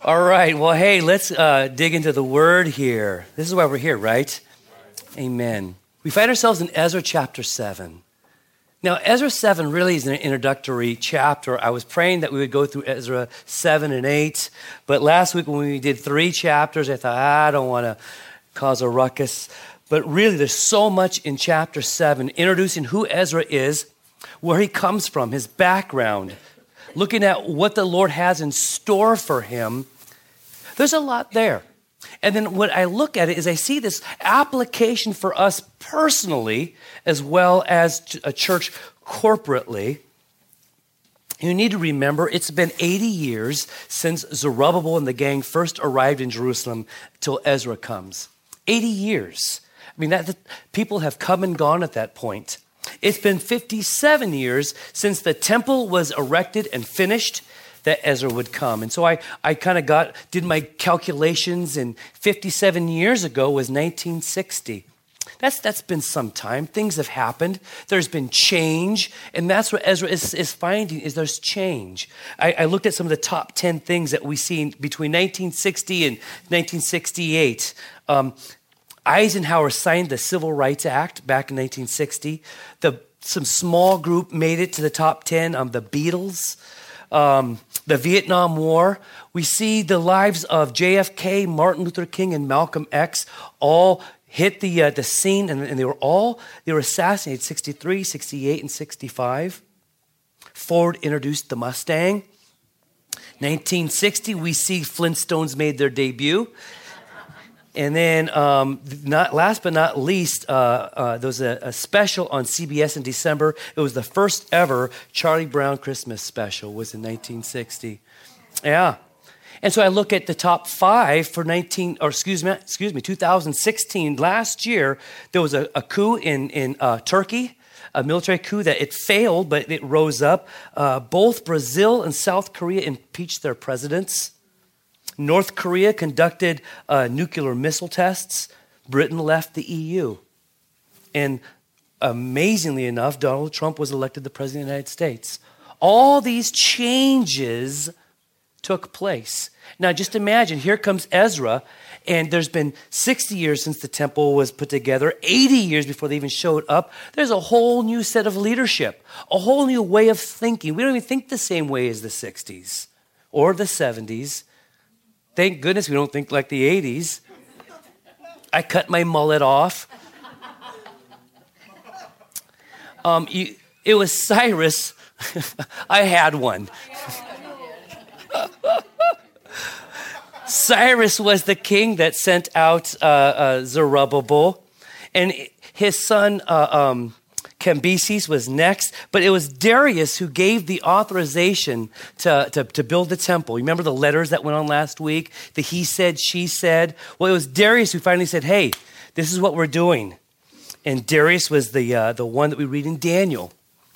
All right. Well, hey, let's dig into the word here. This is why we're here, right? Amen. We find ourselves in Ezra chapter 7. Now, Ezra 7 really is an introductory chapter. I was praying that we would go through Ezra 7 and 8, but last week when we did 3 chapters, I thought, I don't want to cause a ruckus. But really, there's so much in chapter 7, introducing who Ezra is, where he comes from, his background, looking at what the Lord has in store for him. There's a lot there. And then when I look at it is I see this application for us personally as well as a church corporately. You need to remember it's been 80 years since Zerubbabel and the gang first arrived in Jerusalem till Ezra comes. 80 years. I mean, people have come and gone at that point. It's been 57 years since the temple was erected and finished that Ezra would come. And so I kind of did my calculations, and 57 years ago was 1960. That's been some time. Things have happened. There's been change, and that's what Ezra is finding, is there's change. I looked at some of the top 10 things that we see between 1960 and 1968. Eisenhower signed the Civil Rights Act back in 1960. Some small group made it to the top 10, the Beatles. The Vietnam War. We see the lives of JFK, Martin Luther King, and Malcolm X all hit the scene, and they were assassinated 63, 68, and 65. Ford introduced the Mustang. 1960, we see Flintstones made their debut. And then, last but not least, there was a special on CBS in December. It was the first ever Charlie Brown Christmas special, was in 1960. Yeah. And so I look at the top 5 for 2016. Last year, there was a coup in Turkey, a military coup that it failed, but it rose up. Both Brazil and South Korea impeached their presidents. North Korea conducted nuclear missile tests. Britain left the EU. And amazingly enough, Donald Trump was elected the President of the United States. All these changes took place. Now just imagine, here comes Ezra, and there's been 60 years since the temple was put together, 80 years before they even showed up. There's a whole new set of leadership, a whole new way of thinking. We don't even think the same way as the 60s or the 70s. Thank goodness we don't think like the 80s. I cut my mullet off. It was Cyrus. I had one. Cyrus was the king that sent out Zerubbabel, and his son Cambyses was next, but it was Darius who gave the authorization to build the temple. You remember the letters that went on last week? The he said, she said. Well, it was Darius who finally said, hey, this is what we're doing. And Darius was the one that we read in Daniel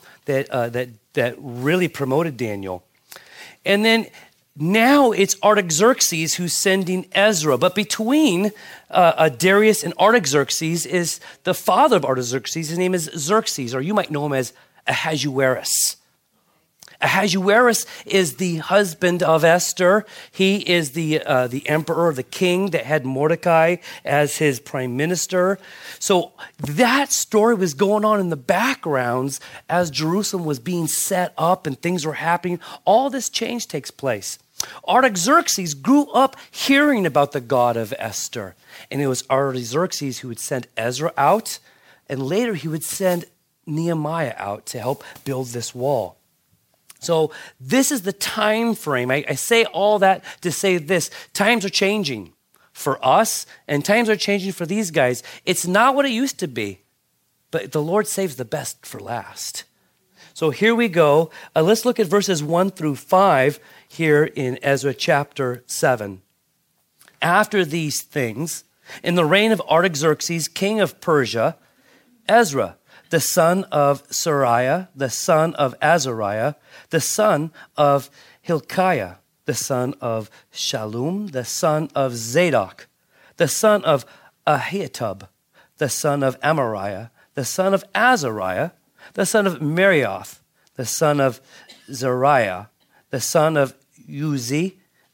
that really promoted Daniel. And then now it's Artaxerxes who's sending Ezra. But between Darius and Artaxerxes is the father of Artaxerxes. His name is Xerxes, or you might know him as Ahasuerus. Ahasuerus is the husband of Esther. He is the emperor, the king that had Mordecai as his prime minister. So that story was going on in the backgrounds as Jerusalem was being set up and things were happening. All this change takes place. Artaxerxes grew up hearing about the God of Esther. And it was Artaxerxes who would send Ezra out, and later he would send Nehemiah out to help build this wall. So this is the time frame. I say all that to say this. Times are changing for us, and times are changing for these guys. It's not what it used to be, but the Lord saves the best for last. So here we go. Let's look at verses 1 through 5 here in Ezra chapter 7. After these things, in the reign of Artaxerxes, king of Persia, Ezra, the son of Sariah, the son of Azariah, the son of Hilkiah, the son of Shallum, the son of Zadok, the son of Ahitub, the son of Amariah, the son of Azariah, the son of Merioth, the son of Zariah, the son of Uzi,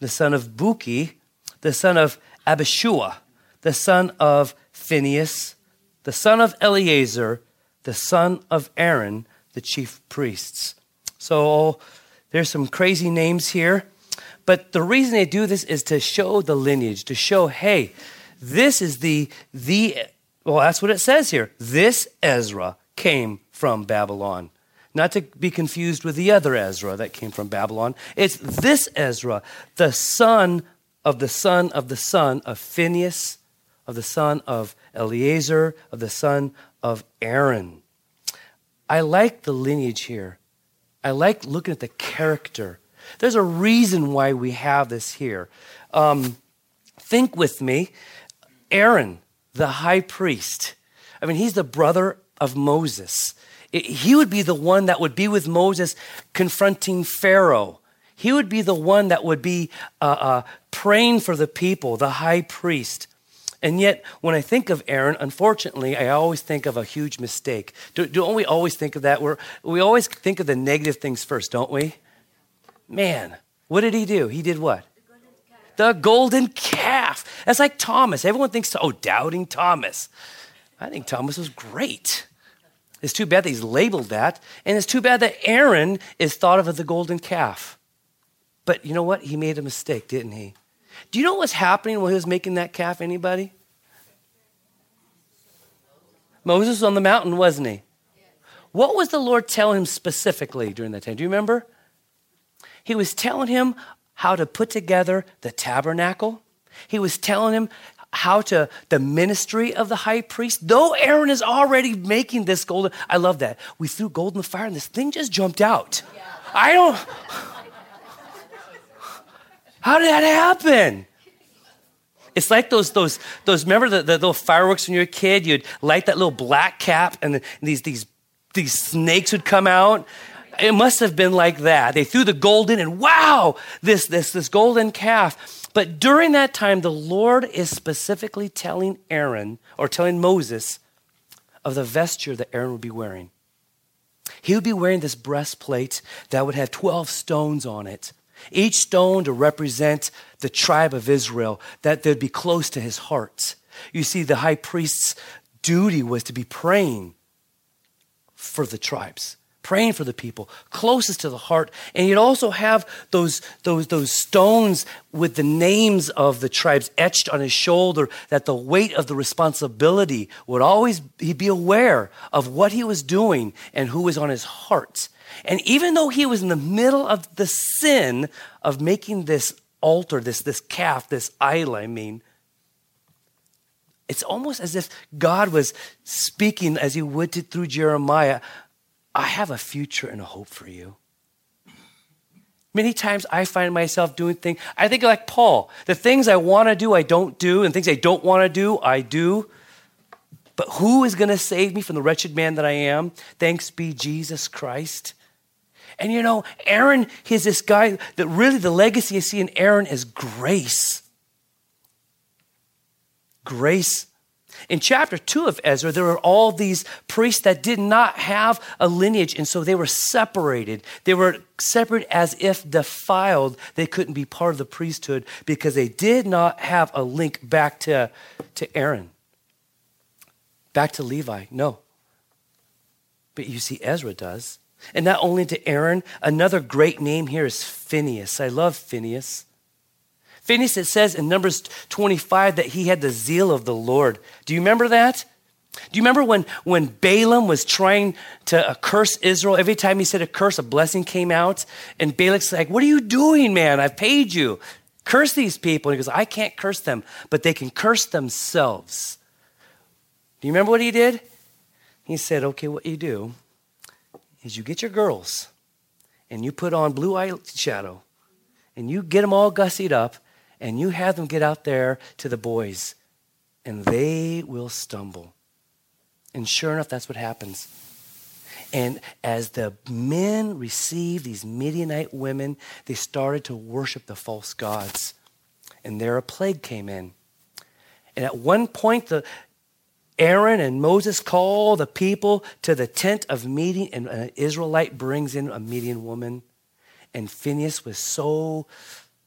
the son of Buki, the son of Abishua, the son of Phinehas, the son of Eleazar, the son of Aaron, the chief priests. So there's some crazy names here. But the reason they do this is to show the lineage, to show, hey, this is well, that's what it says here. This Ezra came from Babylon. Not to be confused with the other Ezra that came from Babylon. It's this Ezra, the son of the son of the son of Phinehas, of the son of Eleazar, of the son of Aaron. I like the lineage here. I like looking at the character. There's a reason why we have this here. Think with me. Aaron, the high priest. I mean, he's the brother of Moses. He would be the one that would be with Moses confronting Pharaoh. He would be the one that would be praying for the people, the high priest. And yet, when I think of Aaron, unfortunately, I always think of a huge mistake. Don't we always think of that? We always think of the negative things first, don't we? Man, what did he do? He did what? The golden calf. That's like Thomas. Everyone thinks, doubting Thomas. I think Thomas was great. It's too bad that he's labeled that. And it's too bad that Aaron is thought of as the golden calf. But you know what? He made a mistake, didn't he? Do you know what was happening when he was making that calf, anybody? Moses was on the mountain, wasn't he? What was the Lord telling him specifically during that time? Do you remember? He was telling him how to put together the tabernacle. He was telling him the ministry of the high priest. Though Aaron is already making this golden, I love that. We threw gold in the fire and this thing just jumped out. Yeah. How did that happen? It's like those remember the little fireworks when you were a kid? You'd light that little black cap and these snakes would come out. It must have been like that. They threw the gold in and wow, this golden calf. But during that time, the Lord is specifically telling Aaron or telling Moses of the vesture that Aaron would be wearing. He would be wearing this breastplate that would have 12 stones on it. Each stone to represent the tribe of Israel, that they'd be close to his heart. You see, the high priest's duty was to be praying for the tribes, praying for the people, closest to the heart. And he'd also have those stones with the names of the tribes etched on his shoulder, that the weight of the responsibility would always, he'd be aware of what he was doing and who was on his heart. And even though he was in the middle of the sin of making this altar, this calf, this idol, it's almost as if God was speaking as he would through Jeremiah. I have a future and a hope for you. Many times I find myself doing things, I think like Paul, the things I want to do, I don't do, and things I don't want to do, I do. But who is going to save me from the wretched man that I am? Thanks be Jesus Christ. And you know, Aaron, he's this guy that really the legacy I see in Aaron is grace. Grace. In chapter 2 of Ezra, there were all these priests that did not have a lineage, and so they were separated. They were separated as if defiled. They couldn't be part of the priesthood because they did not have a link back to Aaron, back to Levi. No. But you see, Ezra does. And not only to Aaron, another great name here is Phinehas. I love Phinehas. Phinehas, it says in Numbers 25 that he had the zeal of the Lord. Do you remember that? Do you remember when Balaam was trying to curse Israel? Every time he said a curse, a blessing came out. And Balak's like, what are you doing, man? I've paid you. Curse these people. And he goes, I can't curse them, but they can curse themselves. Do you remember what he did? He said, okay, what you do is you get your girls and you put on blue eyeshadow and you get them all gussied up and you have them get out there to the boys and they will stumble. And sure enough, that's what happens. And as the men received these Midianite women, they started to worship the false gods. And there a plague came in. And at one point, Aaron and Moses call the people to the tent of meeting, and an Israelite brings in a Midian woman. And Phinehas was so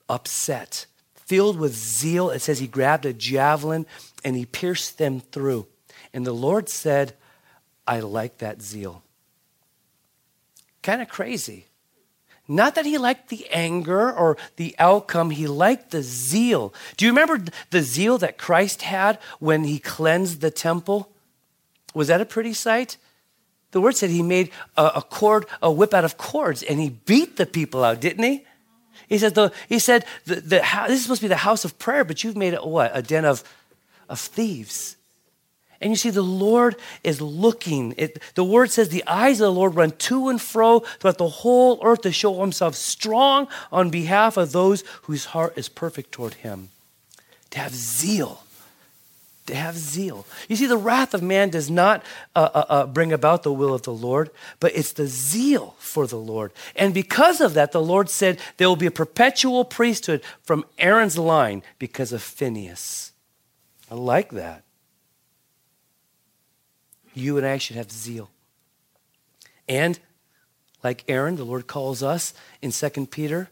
upset. Filled with zeal, it says he grabbed a javelin and he pierced them through. And the Lord said, I like that zeal. Kind of crazy. Not that he liked the anger or the outcome, he liked the zeal. Do you remember the zeal that Christ had when he cleansed the temple? Was that a pretty sight? The word said he made a whip out of cords, and he beat the people out, didn't he? He said, this is supposed to be the house of prayer, but you've made it what? A den of thieves. And you see, the Lord is looking. The word says the eyes of the Lord run to and fro throughout the whole earth to show himself strong on behalf of those whose heart is perfect toward him. To have zeal. To have zeal. You see, the wrath of man does not bring about the will of the Lord, but it's the zeal for the Lord. And because of that, the Lord said there will be a perpetual priesthood from Aaron's line because of Phinehas. I like that. You and I should have zeal. And like Aaron, the Lord calls us in 1 Peter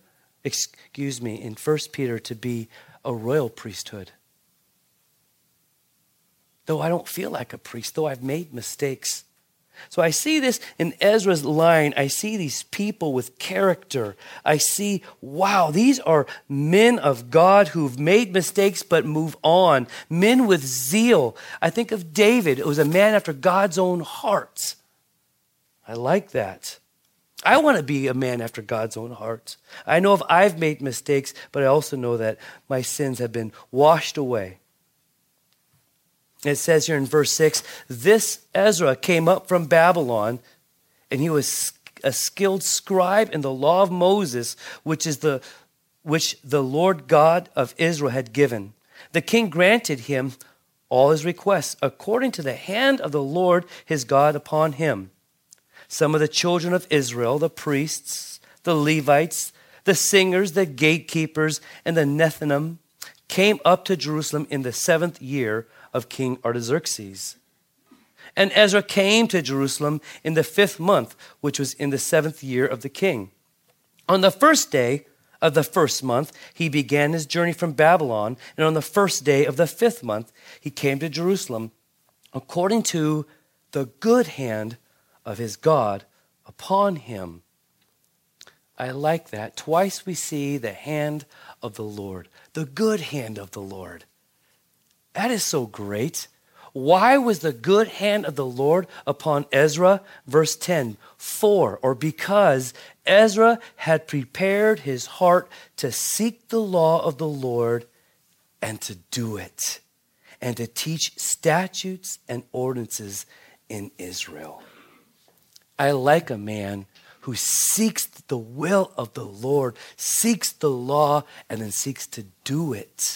to be a royal priesthood. Though I don't feel like a priest, though I've made mistakes. So I see this in Ezra's line. I see these people with character. I see, wow, these are men of God who've made mistakes but move on. Men with zeal. I think of David. It was a man after God's own heart. I like that. I want to be a man after God's own heart. I know if I've made mistakes, but I also know that my sins have been washed away. It says here in verse 6, this Ezra came up from Babylon, and he was a skilled scribe in the law of Moses, which the Lord God of Israel had given. The king granted him all his requests, according to the hand of the Lord his God upon him. Some of the children of Israel, the priests, the Levites, the singers, the gatekeepers, and the Nethinim, came up to Jerusalem in the 7th year of King Artaxerxes. And Ezra came to Jerusalem in the 5th month, which was in the 7th year of the king. On the 1st day of the 1st month, he began his journey from Babylon, and on the 1st day of the 5th month, he came to Jerusalem, according to the good hand of his God upon him. I like that. Twice we see the hand of the Lord, the good hand of the Lord. That is so great. Why was the good hand of the Lord upon Ezra? Verse 10, because Ezra had prepared his heart to seek the law of the Lord and to do it, and to teach statutes and ordinances in Israel. I like a man who seeks the will of the Lord, seeks the law, and then seeks to do it.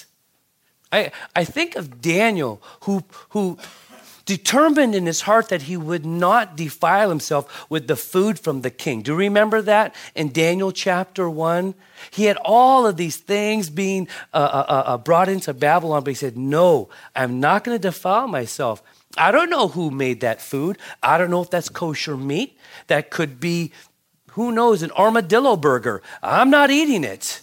I think of Daniel, who determined in his heart that he would not defile himself with the food from the king. Do you remember that in Daniel chapter 1? He had all of these things being brought into Babylon, but he said, no, I'm not going to defile myself. I don't know who made that food. I don't know if that's kosher meat. That could be, who knows, an armadillo burger. I'm not eating it.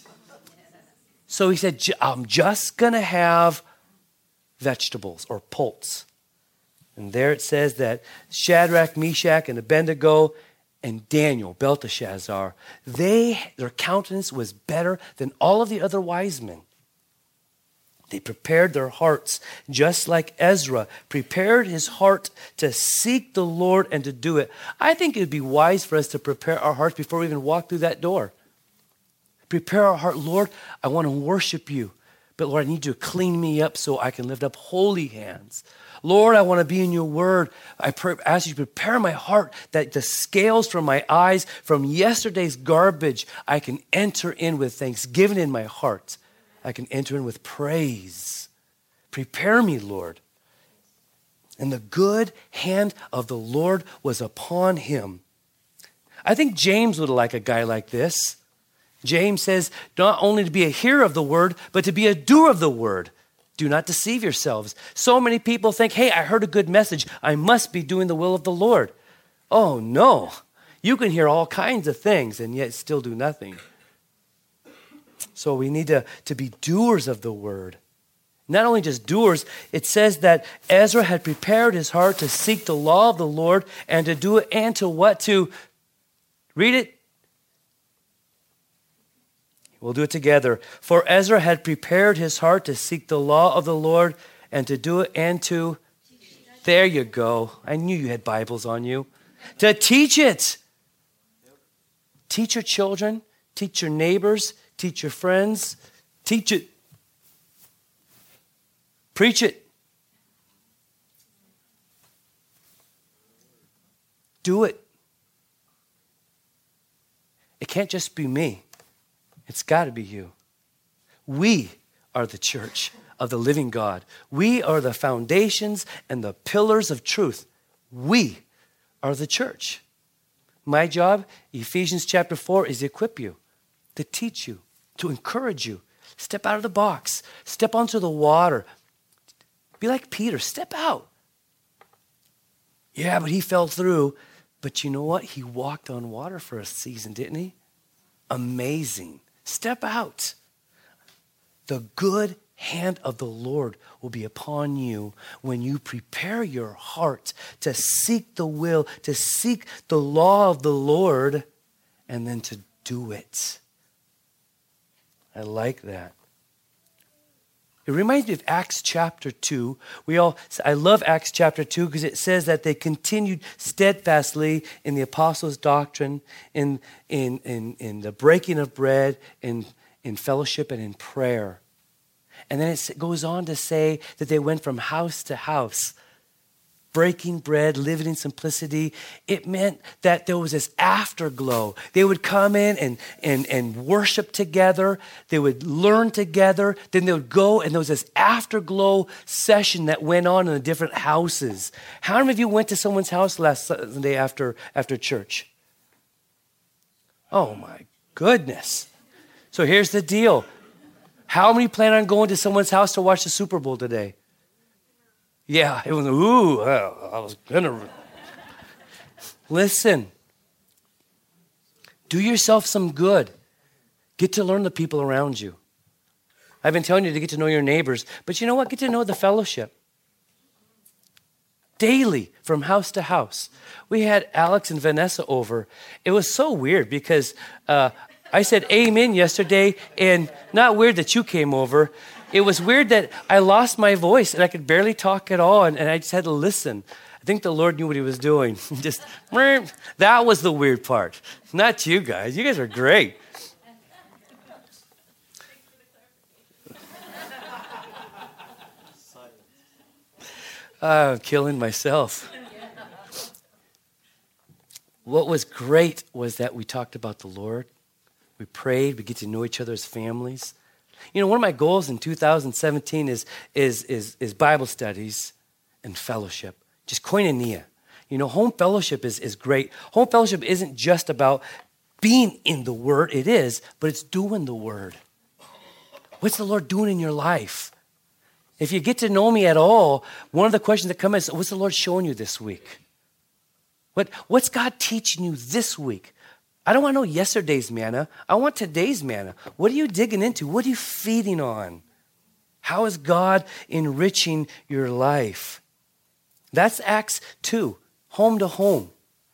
So he said, I'm just going to have vegetables or pulse. And there it says that Shadrach, Meshach, and Abednego and Daniel, Belteshazzar, their countenance was better than all of the other wise men. They prepared their hearts just like Ezra prepared his heart to seek the Lord and to do it. I think it would be wise for us to prepare our hearts before we even walk through that door. Prepare our heart. Lord, I want to worship you. But Lord, I need you to clean me up so I can lift up holy hands. Lord, I want to be in your word. I ask you to prepare my heart that the scales from my eyes from yesterday's garbage, I can enter in with thanksgiving in my heart. I can enter in with praise. Prepare me, Lord. And the good hand of the Lord was upon him. I think James would like a guy like this. James says, not only to be a hearer of the word, but to be a doer of the word. Do not deceive yourselves. So many people think, hey, I heard a good message. I must be doing the will of the Lord. Oh, no. You can hear all kinds of things and yet still do nothing. So we need to be doers of the word. Not only just doers, it says that Ezra had prepared his heart to seek the law of the Lord and to do it, and to what? To read it. We'll do it together. For Ezra had prepared his heart to seek the law of the Lord and to do it, and to, there you go. I knew you had Bibles on you. To teach it. Teach your children, teach your neighbors, teach your friends, teach it. Preach it. Do it. It can't just be me. It's got to be you. We are the church of the living God. We are the foundations and the pillars of truth. We are the church. My job, Ephesians chapter 4, is to equip you, to teach you, to encourage you. Step out of the box. Step onto the water. Be like Peter. Step out. Yeah, but he fell through. But you know what? He walked on water for a season, didn't he? Amazing. Step out. The good hand of the Lord will be upon you when you prepare your heart to seek the will, to seek the law of the Lord, and then to do it. I like that. It reminds me of Acts chapter 2. I love Acts chapter 2 because it says that they continued steadfastly in the apostles' doctrine, in the breaking of bread, in fellowship, and in prayer. And then it goes on to say that they went from house to house, breaking bread, living in simplicity. It meant that there was this afterglow. They would come in and worship together. They would learn together. Then they would go, and there was this afterglow session that went on in the different houses. How many of you went to someone's house last Sunday after church? Oh my goodness. So here's the deal. How many plan on going to someone's house to watch the Super Bowl today? Yeah, it was, I was gonna. Listen, do yourself some good. Get to learn the people around you. I've been telling you to get to know your neighbors, but you know what? Get to know the fellowship. Daily, from house to house. We had Alex and Vanessa over. It was so weird because I said amen yesterday, and not weird that you came over. It was weird that I lost my voice and I could barely talk at all, and I just had to listen. I think the Lord knew what he was doing. Just, that was the weird part. Not you guys. You guys are great. I'm killing myself. What was great was that we talked about the Lord. We prayed. We get to know each other as families. You know, one of my goals in 2017 is Bible studies and fellowship, just koinonia. You know, home fellowship is great. Home fellowship isn't just about being in the Word. It is, but it's doing the Word. What's the Lord doing in your life? If you get to know me at all, one of the questions that come is, what's the Lord showing you this week? What's God teaching you this week? I don't want to know yesterday's manna. I want today's manna. What are you digging into? What are you feeding on? How is God enriching your life? That's Acts 2, home to home.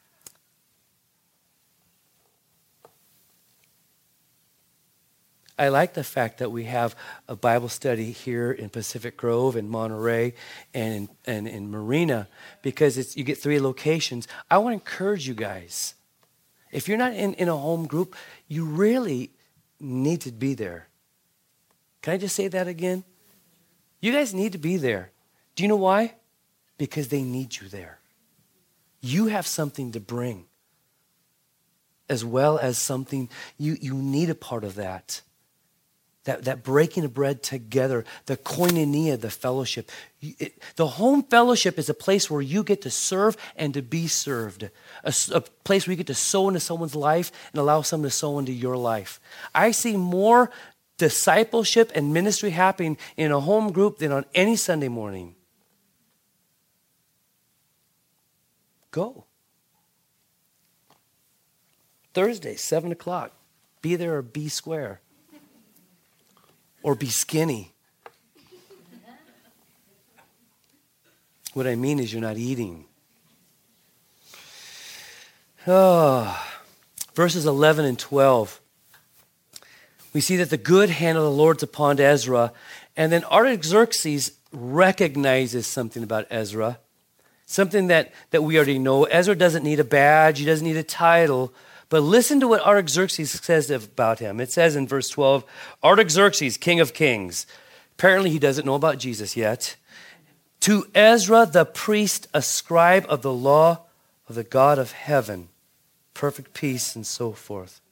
I like the fact that we have a Bible study here in Pacific Grove and Monterey and in Marina, because you get 3 locations. I want to encourage you guys. If you're not in a home group, you really need to be there. Can I just say that again? You guys need to be there. Do you know why? Because they need you there. You have something to bring, as well as something, you need a part of that. That breaking of bread together, the koinonia, the fellowship. The home fellowship is a place where you get to serve and to be served. A place where you get to sow into someone's life and allow someone to sow into your life. I see more discipleship and ministry happening in a home group than on any Sunday morning. Go. Thursday, 7 o'clock. Be there or be square. or be skinny. What I mean is you're not eating. Oh, verses 11 and 12. We see that the good hand of the Lord's upon Ezra. And then Artaxerxes recognizes something about Ezra. Something that we already know. Ezra doesn't need a badge. He doesn't need a title. But listen to what Artaxerxes says about him. It says in verse 12, Artaxerxes, king of kings. Apparently he doesn't know about Jesus yet. To Ezra the priest, a scribe of the law of the God of heaven, perfect peace and so forth.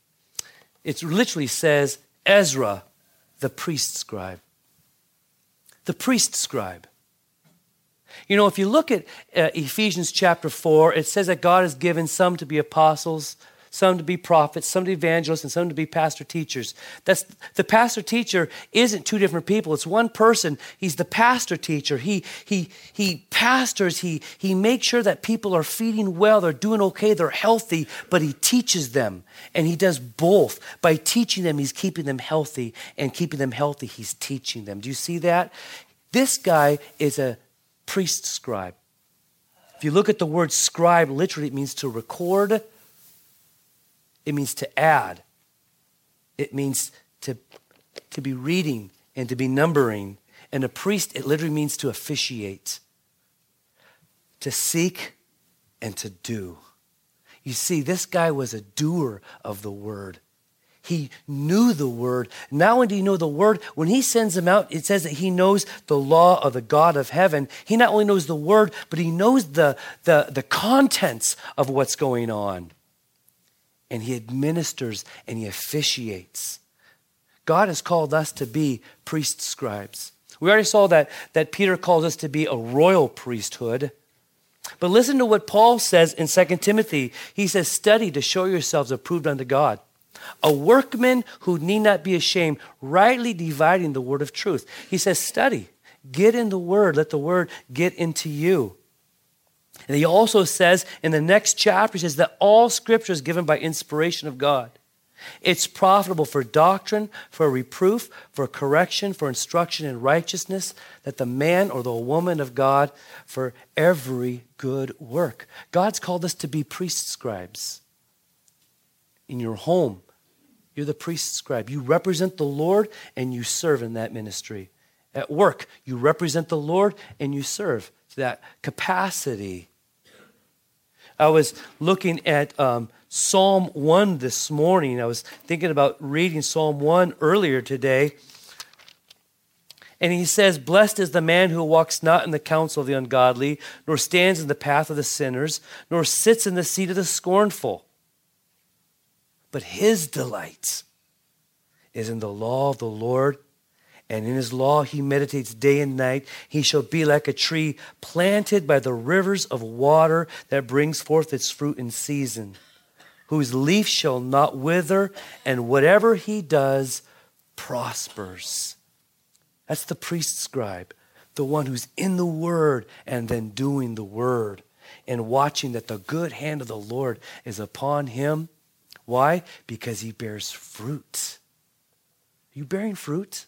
It literally says Ezra the priest scribe. The priest scribe. You know, if you look at Ephesians chapter 4, it says that God has given some to be apostles, some to be prophets, some to be evangelists, and some to be pastor teachers. The pastor teacher isn't two different people. It's one person. He's the pastor teacher. He pastors. He makes sure that people are feeding well, they're doing okay, they're healthy, but he teaches them. And he does both. By teaching them, he's keeping them healthy, and keeping them healthy, he's teaching them. Do you see that? This guy is a priest scribe. If you look at the word scribe, literally it means to record. It means to add. It means to be reading and to be numbering. And a priest, it literally means to officiate, to seek and to do. You see, this guy was a doer of the word. He knew the word. Not only do you know the word, when he sends them out, it says that he knows the law of the God of heaven. He not only knows the word, but he knows the contents of what's going on. And he administers and he officiates. God has called us to be priest scribes. We already saw that Peter calls us to be a royal priesthood. But listen to what Paul says in 2 Timothy. He says, study to show yourselves approved unto God. A workman who need not be ashamed, rightly dividing the word of truth. He says, study, get in the word, let the word get into you. And he also says in the next chapter, he says that all scripture is given by inspiration of God. It's profitable for doctrine, for reproof, for correction, for instruction in righteousness, that the man or the woman of God for every good work. God's called us to be priest scribes. In your home, you're the priest scribe. You represent the Lord and you serve in that ministry. At work, you represent the Lord and you serve to that capacity. I was looking at Psalm 1 this morning. I was thinking about reading Psalm 1 earlier today. And he says, blessed is the man who walks not in the counsel of the ungodly, nor stands in the path of the sinners, nor sits in the seat of the scornful. But his delight is in the law of the Lord, and in his law he meditates day and night. He shall be like a tree planted by the rivers of water that brings forth its fruit in season, whose leaf shall not wither, and whatever he does prospers. That's the priest scribe, the one who's in the word and then doing the word and watching that the good hand of the Lord is upon him. Why? Because he bears fruit. Are you bearing fruit?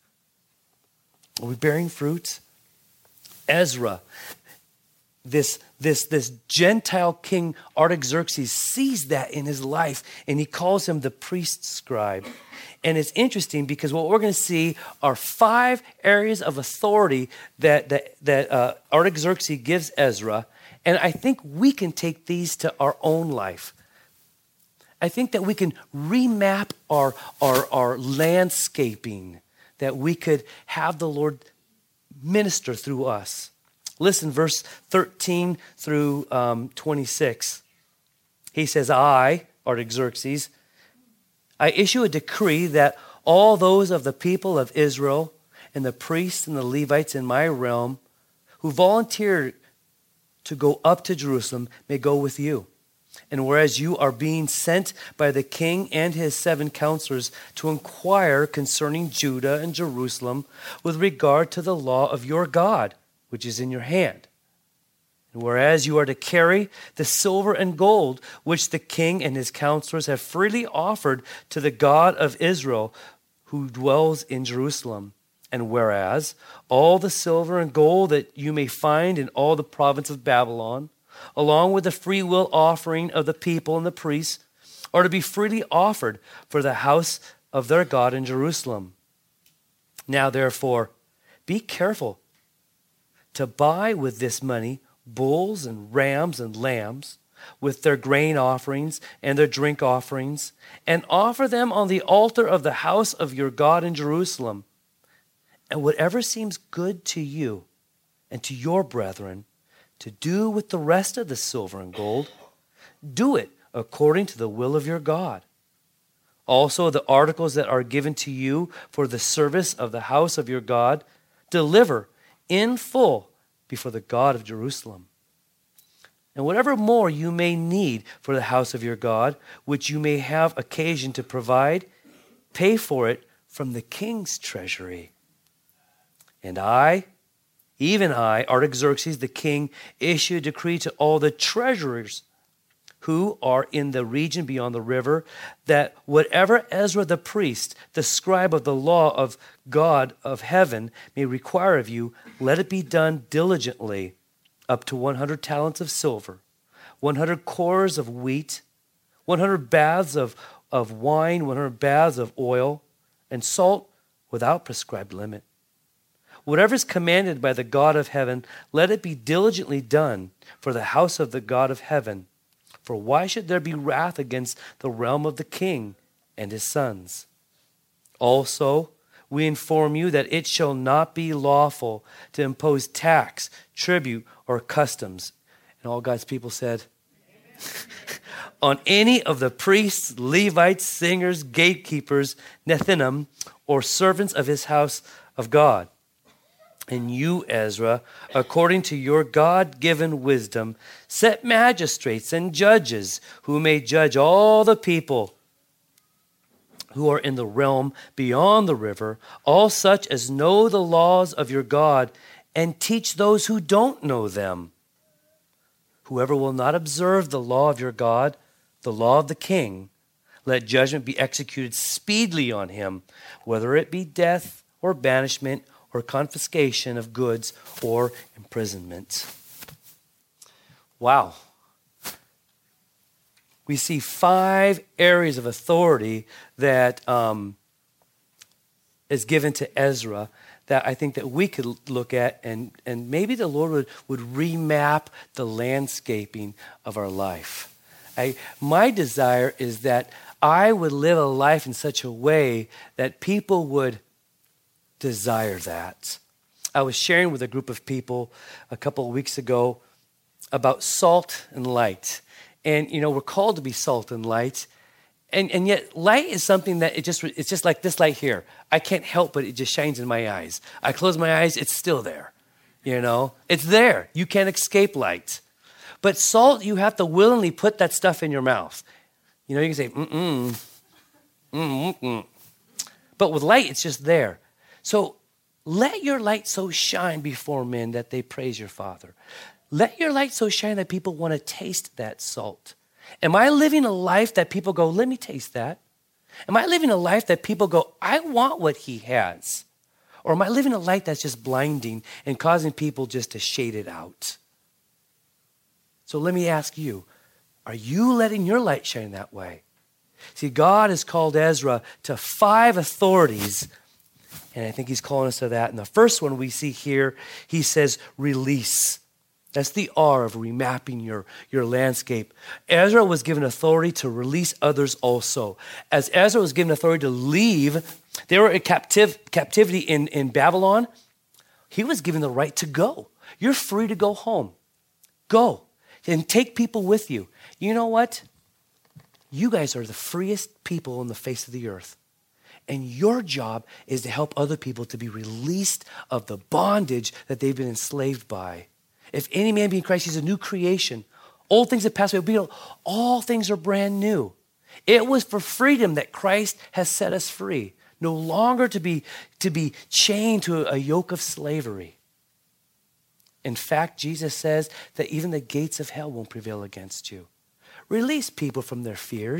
Are we bearing fruit? Ezra, this Gentile king Artaxerxes sees that in his life, and he calls him the priest scribe. And it's interesting because what we're going to see are 5 areas of authority that Artaxerxes gives Ezra, and I think we can take these to our own life. I think that we can remap our landscaping, that we could have the Lord minister through us. Listen, verse 13 through 26. He says, I, Artaxerxes, I issue a decree that all those of the people of Israel and the priests and the Levites in my realm who volunteer to go up to Jerusalem may go with you. And whereas you are being sent by the king and his 7 counselors to inquire concerning Judah and Jerusalem with regard to the law of your God, which is in your hand. And whereas you are to carry the silver and gold, which the king and his counselors have freely offered to the God of Israel, who dwells in Jerusalem. And whereas all the silver and gold that you may find in all the province of Babylon, along with the free will offering of the people and the priests, are to be freely offered for the house of their God in Jerusalem. Now, therefore, be careful to buy with this money bulls and rams and lambs, with their grain offerings and their drink offerings, and offer them on the altar of the house of your God in Jerusalem. And whatever seems good to you and to your brethren to do with the rest of the silver and gold, do it according to the will of your God. Also, the articles that are given to you for the service of the house of your God, deliver in full before the God of Jerusalem. And whatever more you may need for the house of your God, which you may have occasion to provide, pay for it from the king's treasury. And I, even I, Artaxerxes the king, issue a decree to all the treasurers who are in the region beyond the river, that whatever Ezra the priest, the scribe of the law of God of heaven, may require of you, let it be done diligently, up to 100 talents of silver, 100 cores of wheat, 100 baths of wine, 100 baths of oil, and salt without prescribed limit. Whatever is commanded by the God of heaven, let it be diligently done for the house of the God of heaven. For why should there be wrath against the realm of the king and his sons? Also, we inform you that it shall not be lawful to impose tax, tribute, or customs. And all God's people said, on any of the priests, Levites, singers, gatekeepers, Nethinim, or servants of his house of God. And you, Ezra, according to your God-given wisdom, set magistrates and judges who may judge all the people who are in the realm beyond the river, all such as know the laws of your God, and teach those who don't know them. Whoever will not observe the law of your God, the law of the king, let judgment be executed speedily on him, whether it be death or banishment or confiscation of goods or imprisonment. Wow. We see 5 areas of authority that is given to Ezra that I think that we could look at, and maybe the Lord would remap the landscaping of our life. My desire is that I would live a life in such a way that people would desire that. I was sharing with a group of people a couple of weeks ago about salt and light. And, we're called to be salt and light. And yet light is something that it's just like this light here. I can't help but it just shines in my eyes. I close my eyes, it's still there. It's there. You can't escape light. But salt, you have to willingly put that stuff in your mouth. You can say, But with light, it's just there. So let your light so shine before men that they praise your Father. Let your light so shine that people want to taste that salt. Am I living a life that people go, let me taste that? Am I living a life that people go, I want what he has? Or am I living a light that's just blinding and causing people just to shade it out? So let me ask you, are you letting your light shine that way? See, God has called Ezra to 5 authorities, and I think he's calling us to that. And the first one we see here, he says, release. That's the R of remapping your landscape. Ezra was given authority to release others also. As Ezra was given authority to leave, they were in captivity in Babylon. He was given the right to go. You're free to go home. Go and take people with you. You know what? You guys are the freest people on the face of the earth. And your job is to help other people to be released of the bondage that they've been enslaved by. If any man be in Christ, he's a new creation. Old things have passed away. All things are brand new. It was for freedom that Christ has set us free. No longer to be chained to a yoke of slavery. In fact, Jesus says that even the gates of hell won't prevail against you. Release people from their fears.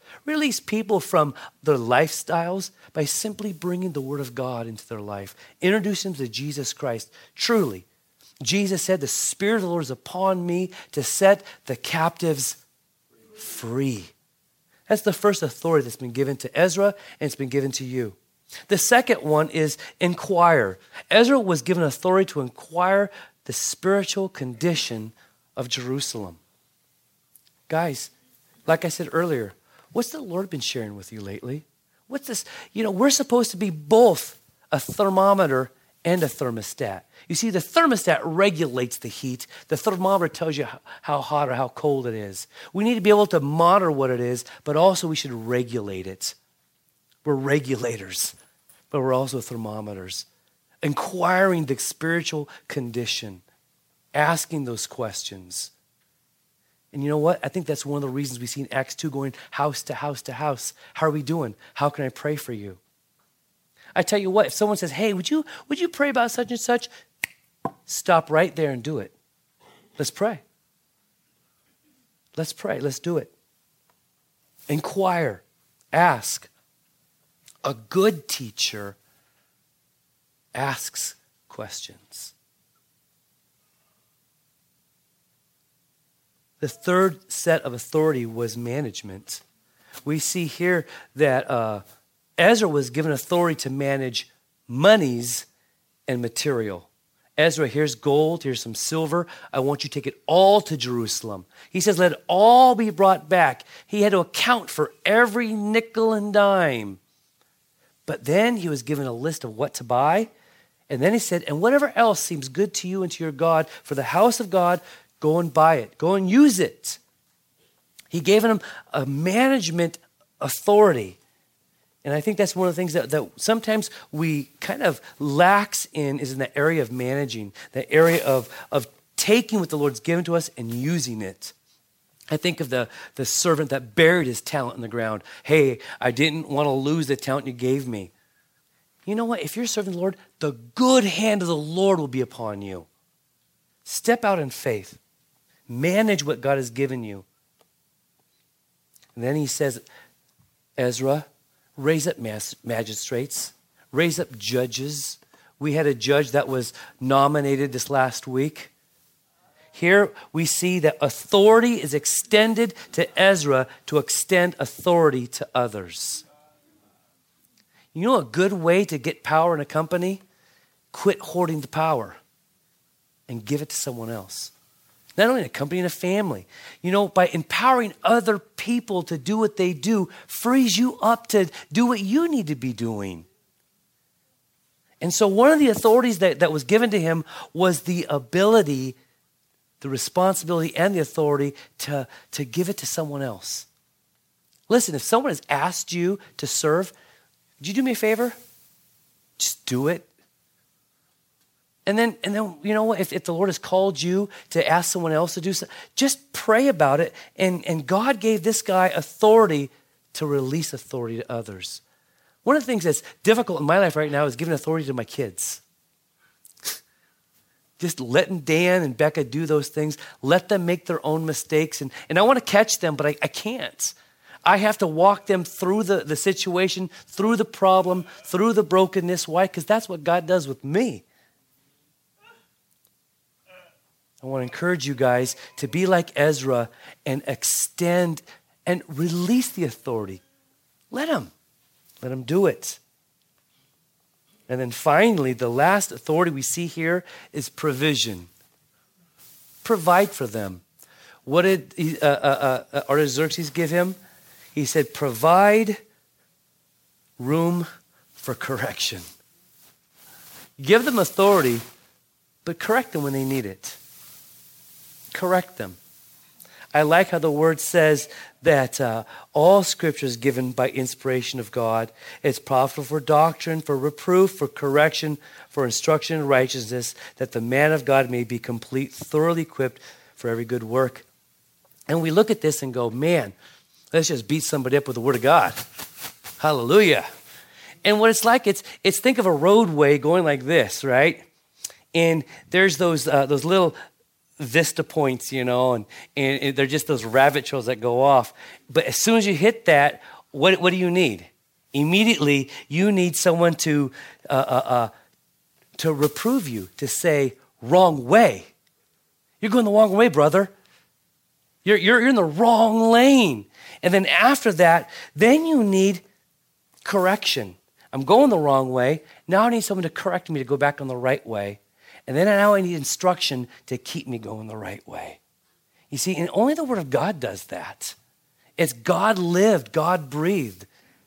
Release people from their lifestyles by simply bringing the word of God into their life. Introduce them to Jesus Christ. Truly, Jesus said, the Spirit of the Lord is upon me to set the captives free. That's the first authority that's been given to Ezra, and it's been given to you. The second one is inquire. Ezra was given authority to inquire the spiritual condition of Jerusalem. Guys, like I said earlier, what's the Lord been sharing with you lately? What's this? We're supposed to be both a thermometer and a thermostat. You see, the thermostat regulates the heat. The thermometer tells you how hot or how cold it is. We need to be able to monitor what it is, but also we should regulate it. We're regulators, but we're also thermometers. Inquiring the spiritual condition, asking those questions. And you know what? I think that's one of the reasons we see in Acts 2 going house to house to house. How are we doing? How can I pray for you? I tell you what, if someone says, hey, would you pray about such and such? Stop right there and do it. Let's pray. Let's pray. Let's do it. Inquire. Ask. A good teacher asks questions. The third set of authority was management. We see here that Ezra was given authority to manage monies and material. Ezra, here's gold, here's some silver. I want you to take it all to Jerusalem. He says, let it all be brought back. He had to account for every nickel and dime. But then he was given a list of what to buy. And then he said, and whatever else seems good to you and to your God, for the house of God, go and buy it. Go and use it. He gave him a management authority. And I think that's one of the things that sometimes we kind of lax in is in the area of managing, the area of taking what the Lord's given to us and using it. I think of the servant that buried his talent in the ground. Hey, I didn't want to lose the talent you gave me. You know what? If you're serving the Lord, the good hand of the Lord will be upon you. Step out in faith. Manage what God has given you. And then he says, Ezra, raise up magistrates, raise up judges. We had a judge that was nominated this last week. Here we see that authority is extended to Ezra to extend authority to others. You know a good way to get power in a company? Quit hoarding the power and give it to someone else. Not only in a company, in a family. By empowering other people to do what they do, frees you up to do what you need to be doing. And so one of the authorities that was given to him was the ability, the responsibility, and the authority to give it to someone else. Listen, if someone has asked you to serve, would you do me a favor? Just do it. And then you know what? If the Lord has called you to ask someone else to do something, just pray about it. And God gave this guy authority to release authority to others. One of the things that's difficult in my life right now is giving authority to my kids. Just letting Dan and Becca do those things. Let them make their own mistakes. And I want to catch them, but I can't. I have to walk them through the situation, through the problem, through the brokenness. Why? Because that's what God does with me. I want to encourage you guys to be like Ezra and extend and release the authority. Let him do it. And then finally, the last authority we see here is provision. Provide for them. What did Artaxerxes give him? He said, provide room for correction. Give them authority, but correct them when they need it. Correct them. I like how the word says that all scripture is given by inspiration of God. It's profitable for doctrine, for reproof, for correction, for instruction in righteousness, that the man of God may be complete, thoroughly equipped for every good work. And we look at this and go, man, let's just beat somebody up with the word of God. Hallelujah. And what it's like, it's think of a roadway going like this, right? And there's those little vista points, and they're just those rabbit trails that go off. But as soon as you hit that, what do you need? Immediately, you need someone to reprove you, to say, wrong way. You're going the wrong way, brother. You're in the wrong lane. And then after that, then you need correction. I'm going the wrong way. Now I need someone to correct me to go back on the right way. And then now I need instruction to keep me going the right way. You see, and only the Word of God does that. It's God lived, God breathed.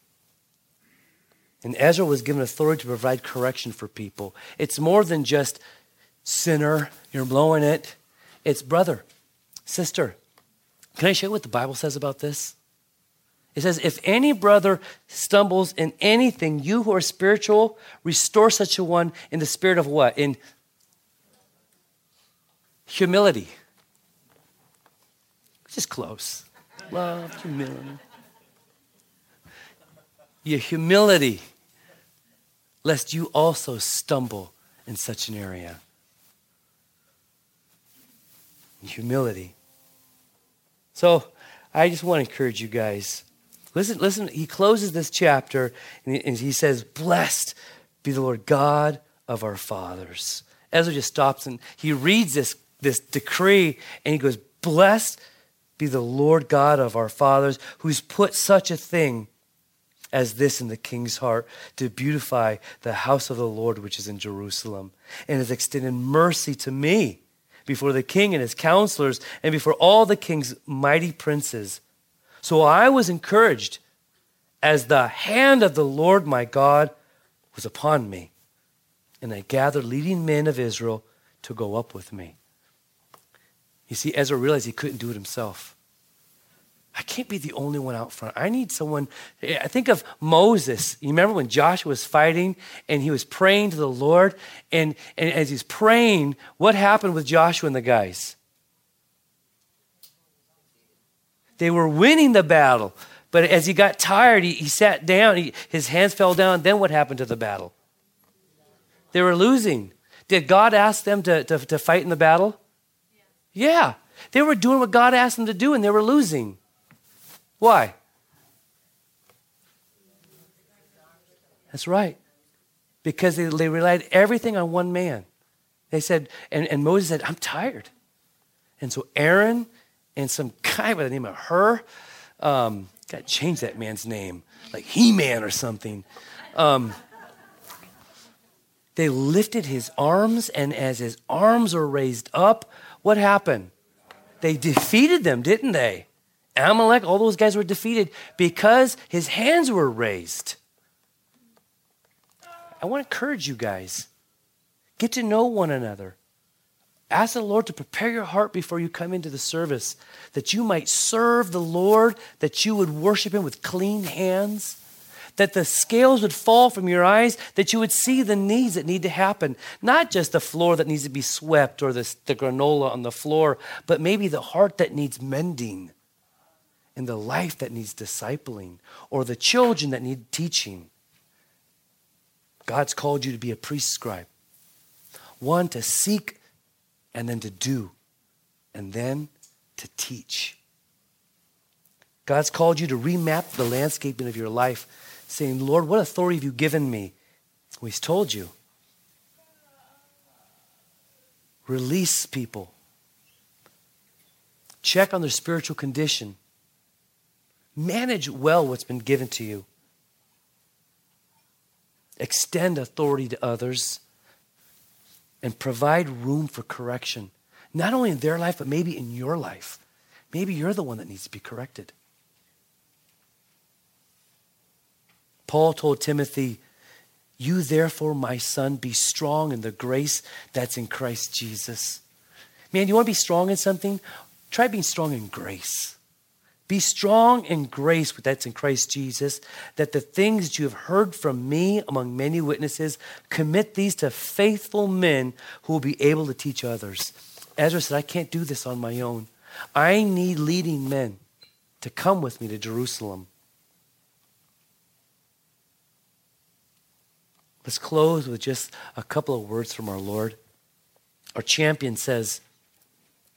And Ezra was given authority to provide correction for people. It's more than just, sinner, you're blowing it. It's brother, sister. Can I show you what the Bible says about this? It says, if any brother stumbles in anything, you who are spiritual, restore such a one in the spirit of what? In humility. Which is close. Love, humility. Your humility, lest you also stumble in such an area. Humility. So I just want to encourage you guys. Listen, he closes this chapter and he says, blessed be the Lord God of our fathers. Ezra just stops and he reads this decree and he goes, blessed be the Lord God of our fathers who's put such a thing as this in the king's heart to beautify the house of the Lord which is in Jerusalem and has extended mercy to me before the king and his counselors and before all the king's mighty princes. So I was encouraged as the hand of the Lord my God was upon me. And I gathered leading men of Israel to go up with me. You see, Ezra realized he couldn't do it himself. I can't be the only one out front. I need someone. I think of Moses. You remember when Joshua was fighting and he was praying to the Lord? And as he's praying, what happened with Joshua and the guys? They were winning the battle. But as he got tired, he sat down. His hands fell down. Then what happened to the battle? They were losing. Did God ask them to fight in the battle? Yeah. They were doing what God asked them to do and they were losing. Why? That's right. Because they relied everything on one man. They said, and Moses said, I'm tired. And so Aaron and some guy by the name of Hur, got to change that man's name, like He-Man or something. They lifted his arms, and as his arms were raised up, what happened? They defeated them, didn't they? Amalek, all those guys were defeated because his hands were raised. I want to encourage you guys. Get to know one another. Ask the Lord to prepare your heart before you come into the service, that you might serve the Lord, that you would worship him with clean hands, that the scales would fall from your eyes, that you would see the needs that need to happen. Not just the floor that needs to be swept or the granola on the floor, but maybe the heart that needs mending and the life that needs discipling or the children that need teaching. God's called you to be a priest scribe. One, to seek and then to do and then to teach. God's called you to remap the landscaping of your life, saying, Lord, what authority have you given me? Well, he's told you. Release people. Check on their spiritual condition. Manage well what's been given to you. Extend authority to others and provide room for correction. Not only in their life, but maybe in your life. Maybe you're the one that needs to be corrected. Paul told Timothy, you therefore, my son, be strong in the grace that's in Christ Jesus. Man, you want to be strong in something? Try being strong in grace. Be strong in grace that's in Christ Jesus, that the things that you have heard from me among many witnesses, commit these to faithful men who will be able to teach others. Ezra said, I can't do this on my own. I need leading men to come with me to Jerusalem. Let's close with just a couple of words from our Lord. Our champion says,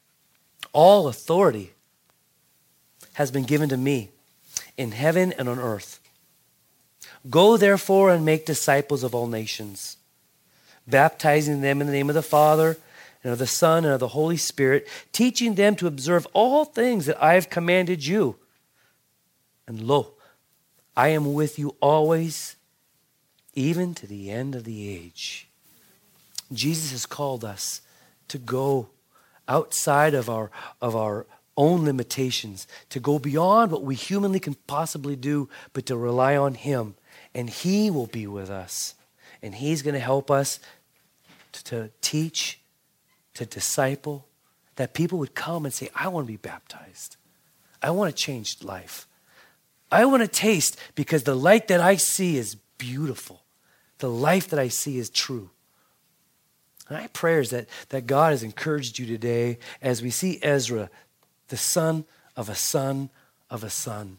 All authority has been given to me in heaven and on earth. Go therefore and make disciples of all nations, baptizing them in the name of the Father and of the Son and of the Holy Spirit, teaching them to observe all things that I have commanded you. And lo, I am with you always, even to the end of the age. Jesus has called us to go outside of our own limitations, to go beyond what we humanly can possibly do, but to rely on him. And he will be with us. And he's going to help us to teach, to disciple, that people would come and say, I want to be baptized. I want to change life. I want to taste, because the light that I see is beautiful. The life that I see is true. And my prayer is that God has encouraged you today as we see Ezra, the son of a son of a son.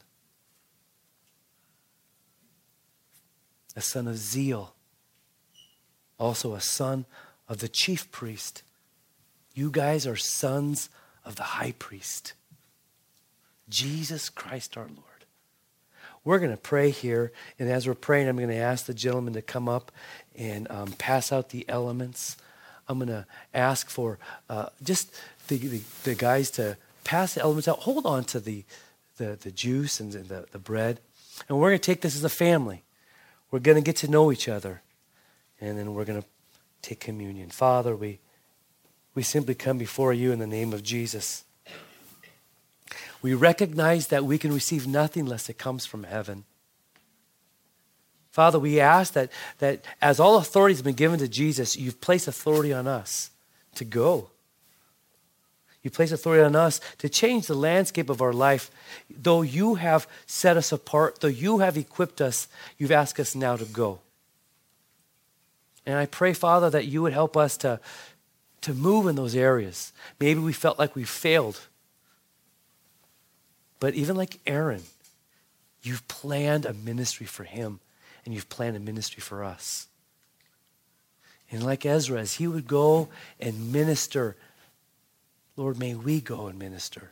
A son of zeal. Also a son of the chief priest. You guys are sons of the high priest, Jesus Christ our Lord. We're going to pray here, and as we're praying, I'm going to ask the gentleman to come up and pass out the elements. I'm going to ask for just the guys to pass the elements out. Hold on to the juice and the bread. And we're going to take this as a family. We're going to get to know each other. And then we're going to take communion. Father, we simply come before you in the name of Jesus. We recognize that we can receive nothing unless it comes from heaven. Father, we ask that as all authority has been given to Jesus, you've placed authority on us to go. You place authority on us to change the landscape of our life. Though you have set us apart, though you have equipped us, you've asked us now to go. And I pray, Father, that you would help us to move in those areas. Maybe we felt like we failed. But even like Aaron, you've planned a ministry for him, and you've planned a ministry for us. And like Ezra, as he would go and minister, Lord, may we go and minister.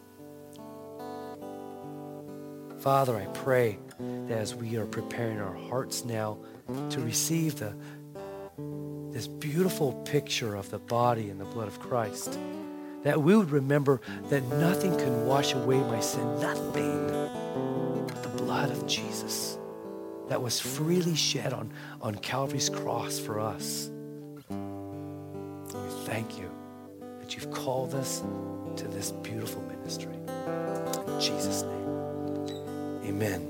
Father, I pray that as we are preparing our hearts now to receive this beautiful picture of the body and the blood of Christ, that we would remember that nothing can wash away my sin, nothing but the blood of Jesus that was freely shed on Calvary's cross for us. And we thank you that you've called us to this beautiful ministry. In Jesus' name, amen.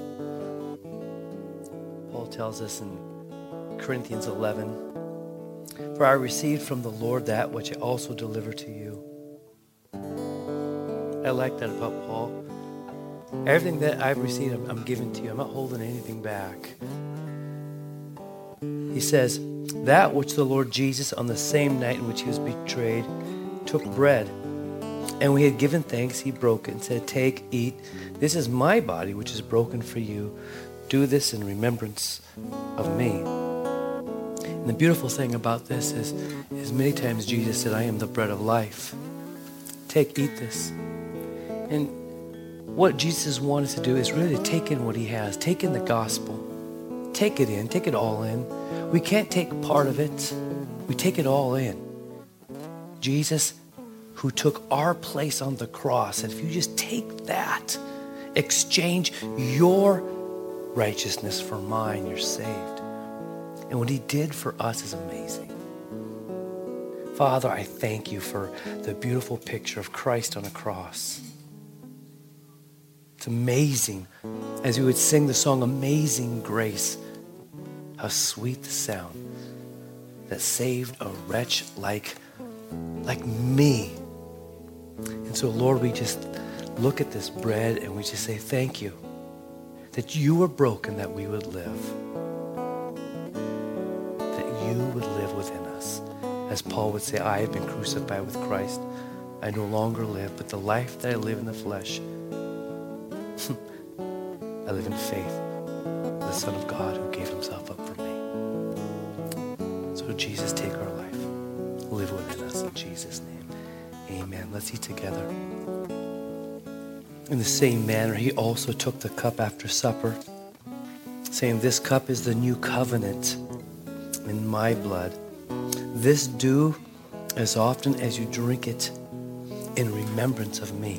Paul tells us in Corinthians 11, for I received from the Lord that which I also delivered to you. I like that about Paul. Everything that I've received, I'm giving to you. I'm not holding anything back. He says, that which the Lord Jesus, on the same night in which he was betrayed, took bread. And when he had given thanks, he broke it and said, take, eat. This is my body, which is broken for you. Do this in remembrance of me. And the beautiful thing about this is many times Jesus said, I am the bread of life. Take, eat this. And what Jesus wanted to do is really take in what he has. Take in the gospel. Take it in. Take it all in. We can't take part of it. We take it all in. Jesus, who took our place on the cross, and if you just take that, exchange your righteousness for mine, you're saved. And what he did for us is amazing. Father, I thank you for the beautiful picture of Christ on a cross. It's amazing, as we would sing the song, Amazing Grace, how sweet the sound that saved a wretch like me. And so, Lord, we just look at this bread and we just say, thank you that you were broken that we would live. That you would live within us. As Paul would say, I have been crucified with Christ. I no longer live, but the life that I live in the flesh, I live in faith, the Son of God who gave himself up for me. So Jesus, take our life. Live within us in Jesus' name. Amen. Let's eat together. In the same manner, he also took the cup after supper, saying, "This cup is the new covenant in my blood. This do as often as you drink it in remembrance of me.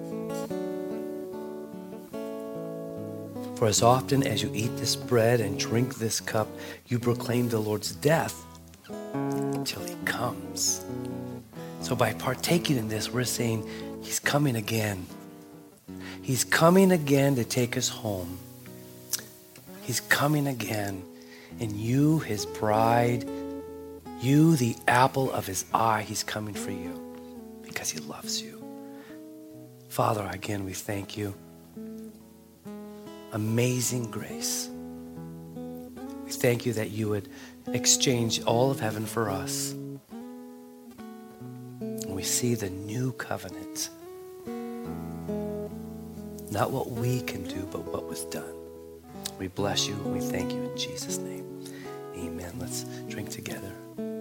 For as often as you eat this bread and drink this cup, you proclaim the Lord's death till he comes." So by partaking in this, we're saying he's coming again. He's coming again to take us home. He's coming again. And you, his bride, you, the apple of his eye, he's coming for you because he loves you. Father, again, we thank you. Amazing grace. We thank you that you would exchange all of heaven for us. And we see the new covenant. Not what we can do, but what was done. We bless you and we thank you in Jesus' name. Amen. Let's drink together.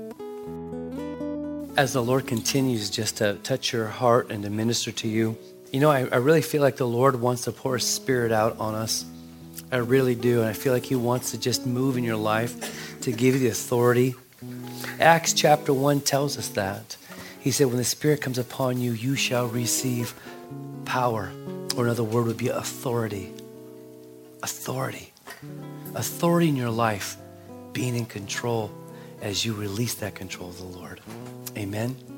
As the Lord continues just to touch your heart and to minister to you, I really feel like the Lord wants to pour his Spirit out on us. I really do. And I feel like he wants to just move in your life to give you the authority. Acts chapter 1 tells us that. He said, when the Spirit comes upon you, you shall receive power. Or another word would be authority. Authority. Authority in your life, being in control as you release that control of the Lord. Amen.